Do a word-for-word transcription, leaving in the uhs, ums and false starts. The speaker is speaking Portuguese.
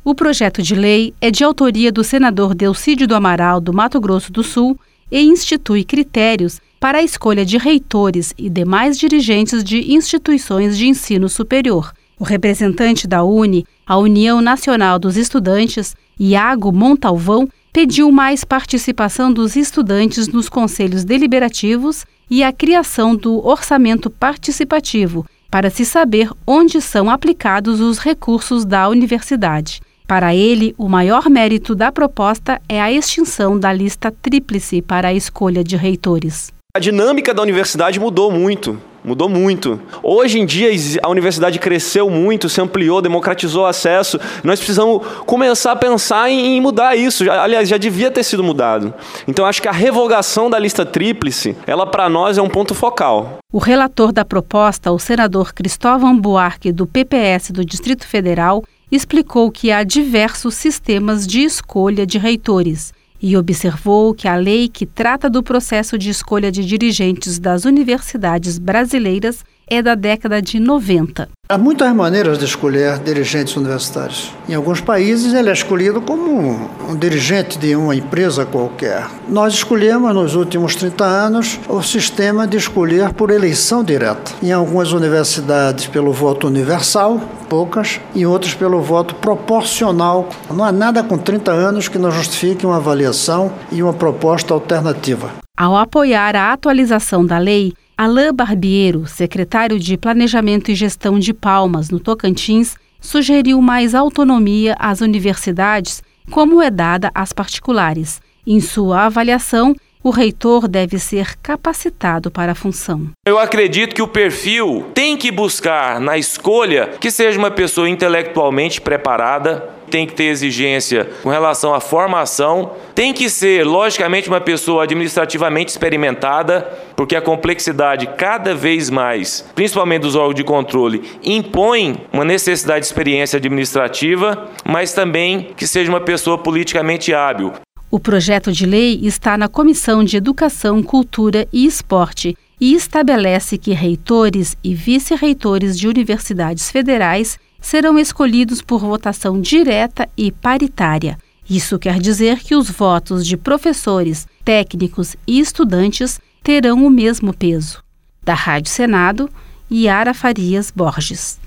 O projeto de lei é de autoria do senador Delcídio do Amaral, do Mato Grosso do Sul, e institui critérios para a escolha de reitores e demais dirigentes de instituições de ensino superior. O representante da U N E, a União Nacional dos Estudantes, Iago Montalvão, pediu mais participação dos estudantes nos conselhos deliberativos e a criação do orçamento participativo, para se saber onde são aplicados os recursos da universidade. Para ele, o maior mérito da proposta é a extinção da lista tríplice para a escolha de reitores. A dinâmica da universidade mudou muito, mudou muito. Hoje em dia a universidade cresceu muito, se ampliou, democratizou o acesso. Nós precisamos começar a pensar em mudar isso. Aliás, já devia ter sido mudado. Então acho que a revogação da lista tríplice, ela para nós é um ponto focal. O relator da proposta, o senador Cristóvão Buarque, do P P S do Distrito Federal, explicou que há diversos sistemas de escolha de reitores e observou que a lei que trata do processo de escolha de dirigentes das universidades brasileiras é da década de noventa. Há muitas maneiras de escolher dirigentes universitários. Em alguns países ele é escolhido como um dirigente de uma empresa qualquer. Nós escolhemos nos últimos trinta anos o sistema de escolher por eleição direta. Em algumas universidades pelo voto universal, poucas, e outras pelo voto proporcional. Não há nada com trinta anos que não justifique uma avaliação e uma proposta alternativa. Ao apoiar a atualização da lei, Alain Barbiero, secretário de Planejamento e Gestão de Palmas, no Tocantins, sugeriu mais autonomia às universidades, como é dada às particulares. Em sua avaliação, o reitor deve ser capacitado para a função. Eu acredito que o perfil tem que buscar na escolha que seja uma pessoa intelectualmente preparada, tem que ter exigência com relação à formação, tem que ser, logicamente, uma pessoa administrativamente experimentada, porque a complexidade cada vez mais, principalmente dos órgãos de controle, impõe uma necessidade de experiência administrativa, mas também que seja uma pessoa politicamente hábil. O projeto de lei está na Comissão de Educação, Cultura e Esporte e estabelece que reitores e vice-reitores de universidades federais serão escolhidos por votação direta e paritária. Isso quer dizer que os votos de professores, técnicos e estudantes terão o mesmo peso. Da Rádio Senado, Yara Farias Borges.